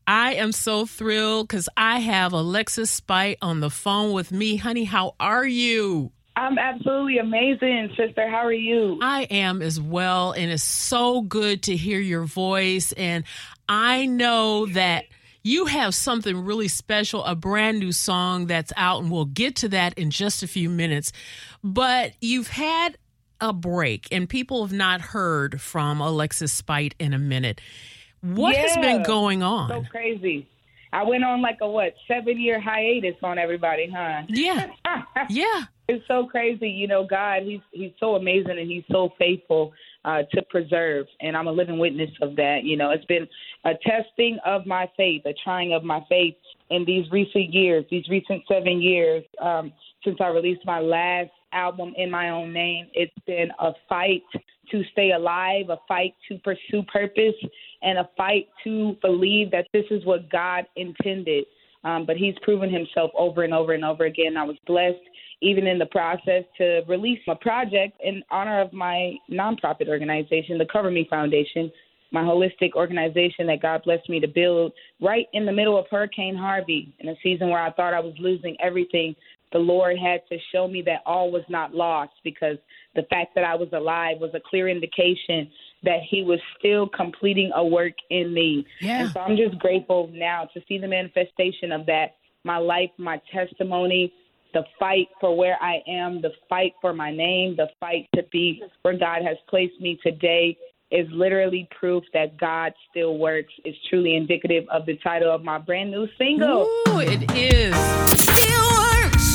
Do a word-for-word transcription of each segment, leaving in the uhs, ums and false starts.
I am so thrilled because I have Alexis Spite on the phone with me. Honey, how are you? I'm absolutely amazing, sister. How are you? I am as well, and it's so good to hear your voice. And I know that you have something really special, a brand new song that's out, and we'll get to that in just a few minutes. But you've had a break, and people have not heard from Alexis Spite in a minute. What yeah, has been going on? So crazy. I went on like a, what, seven-year hiatus on everybody, huh? Yeah, yeah. It's so crazy. You know, God, he's he's so amazing and he's so faithful uh, to preserve. And I'm a living witness of that. You know, it's been a testing of my faith, a trying of my faith in these recent years, these recent seven years um, since I released my last album in my own name. It's been a fight to stay alive, a fight to pursue purpose, and a fight to believe that this is what God intended. Um, but he's proven himself over and over and over again. I was blessed, even in the process, to release a project in honor of my nonprofit organization, the Cover Me Foundation, my holistic organization that God blessed me to build right in the middle of Hurricane Harvey, in a season where I thought I was losing everything. The Lord had to show me that all was not lost, because the fact that I was alive was a clear indication that he was still completing a work in me. Yeah. And so I'm just grateful now to see the manifestation of that, my life, my testimony, the fight for where I am, the fight for my name, the fight to be where God has placed me today is literally proof that God still works. It's truly indicative of the title of my brand new single. Ooh, it is. Still works.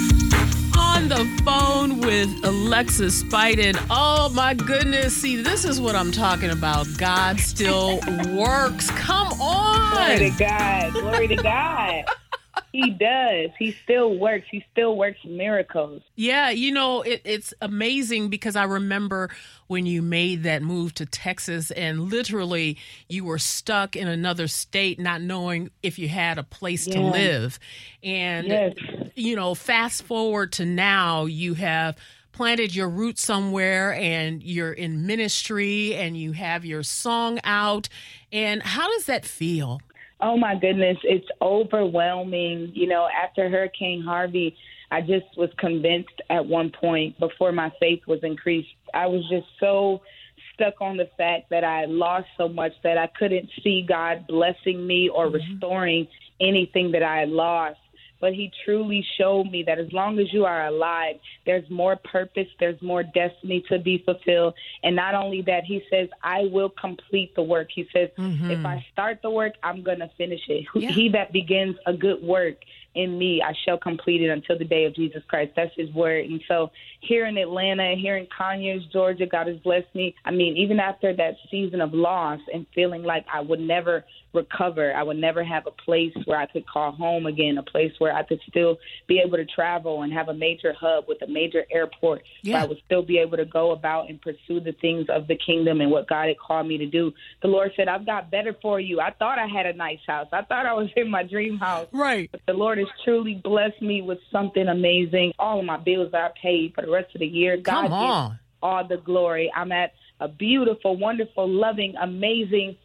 On the phone with Alexis Spite, and oh my goodness, see, this is what I'm talking about. God still works. Come on. Glory to God. Glory to God. He does. He still works. He still works miracles. Yeah, you know, it, it's amazing because I remember when you made that move to Texas and literally you were stuck in another state not knowing if you had a place yeah. to live. And, yes. you know, fast forward to now, you have planted your roots somewhere and you're in ministry and you have your song out. And how does that feel? Oh, my goodness. It's overwhelming. You know, after Hurricane Harvey, I just was convinced at one point before my faith was increased. I was just so stuck on the fact that I had lost so much that I couldn't see God blessing me or mm-hmm. restoring anything that I had lost. But he truly showed me that as long as you are alive, there's more purpose, there's more destiny to be fulfilled. And not only that, he says, I will complete the work. He says, mm-hmm. if I start the work, I'm going to finish it. Yeah. He that begins a good work in me, I shall complete it until the day of Jesus Christ. That's his word. And so here in Atlanta, here in Conyers, Georgia, God has blessed me. I mean, even after that season of loss and feeling like I would never recover, I would never have a place where I could call home again, a place where I could still be able to travel and have a major hub with a major airport, yeah. where I would still be able to go about and pursue the things of the kingdom and what God had called me to do. The Lord said, I've got better for you. I thought I had a nice house. I thought I was in my dream house. Right. But the Lord has truly blessed me with something amazing. All of my bills are paid for the rest of the year. God Come on. Gives all the glory. I'm at a beautiful, wonderful, loving, amazing,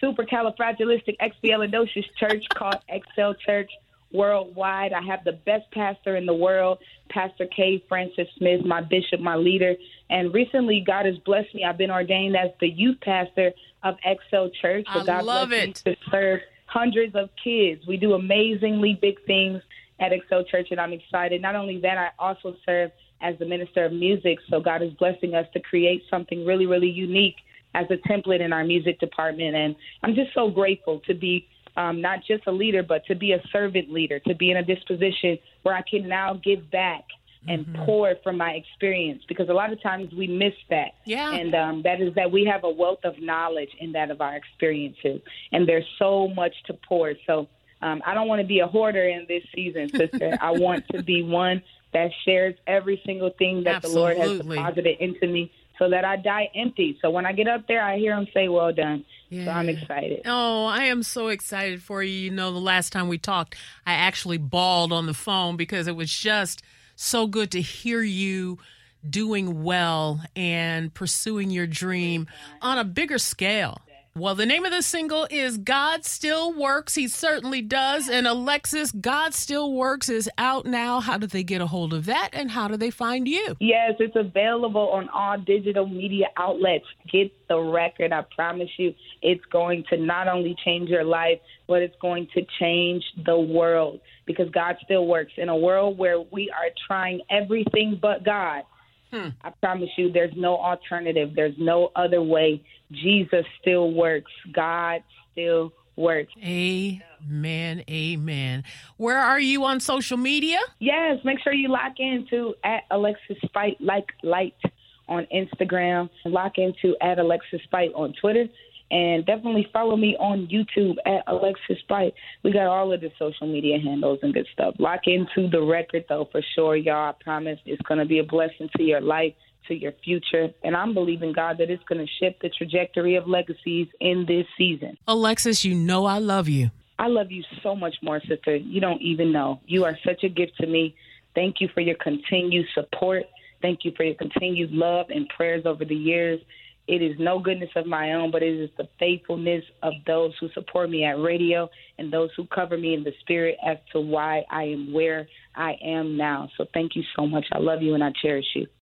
supercalifragilisticexpialidocious church called Excel Church Worldwide. I have the best pastor in the world, Pastor K. Francis Smith, my bishop, my leader. And recently, God has blessed me. I've been ordained as the youth pastor of Excel Church. So I God love blessed it. me to serve hundreds of kids. We do amazingly big things at Excel Church, and I'm excited. Not only that, I also serve as the minister of music. So God is blessing us to create something really, really unique as a template in our music department. And I'm just so grateful to be um, not just a leader, but to be a servant leader, to be in a disposition where I can now give back and mm-hmm. pour from my experience, because a lot of times we miss that. Yeah. And um, that is that we have a wealth of knowledge in that of our experiences. And there's so much to pour. So um, I don't want to be a hoarder in this season, sister. I want to be one that shares every single thing that Absolutely. the Lord has deposited into me, so that I die empty. So when I get up there, I hear him say, well done. Yeah. So I'm excited. Oh, I am so excited for you. You know, the last time we talked, I actually bawled on the phone because it was just so good to hear you doing well and pursuing your dream on a bigger scale. Well, the name of the single is God Still Works. He certainly does. And Alexis, God Still Works is out now. How do they get a hold of that, and how do they find you? Yes, it's available on all digital media outlets. Get the record. I promise you it's going to not only change your life, but it's going to change the world, because God still works. In a world where we are trying everything but God, hmm. I promise you there's no alternative. There's no other way. Jesus still works. God still works. Amen. Amen. Where are you on social media? Yes, make sure you lock into at Alexis Fight Like Light on Instagram. Lock into at Alexis Fight on Twitter. And definitely follow me on YouTube at Alexis Fight. We got all of the social media handles and good stuff. Lock into the record, though, for sure, y'all. I promise it's going to be a blessing to your life, to your future. And I'm believing, God, that it's going to shift the trajectory of legacies in this season. Alexis, you know I love you. I love you so much more, sister. You don't even know. You are such a gift to me. Thank you for your continued support. Thank you for your continued love and prayers over the years. It is no goodness of my own, but it is the faithfulness of those who support me at radio and those who cover me in the spirit as to why I am where I am now. So thank you so much. I love you and I cherish you.